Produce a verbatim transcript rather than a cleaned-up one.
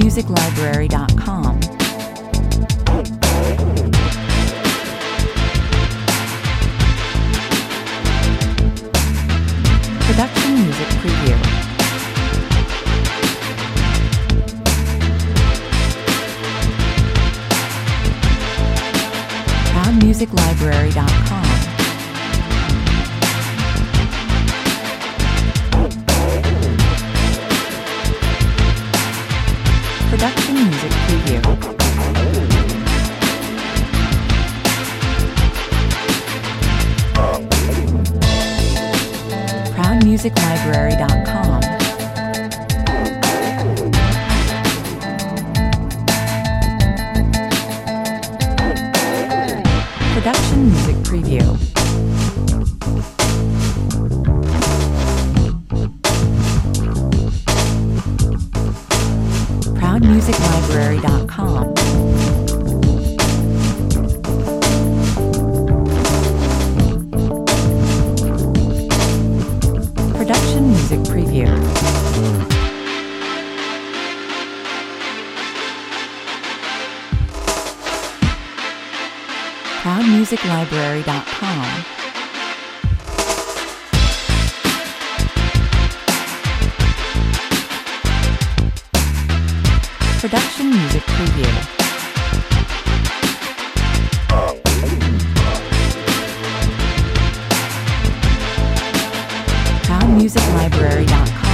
music library dot com. Production Music Preview. proud music library dot com. Production Music Preview. proud music library dot com. Production Music Preview. proud music library dot com. Production Music Preview. proud music library dot com. Production Music Preview. proud music library dot com.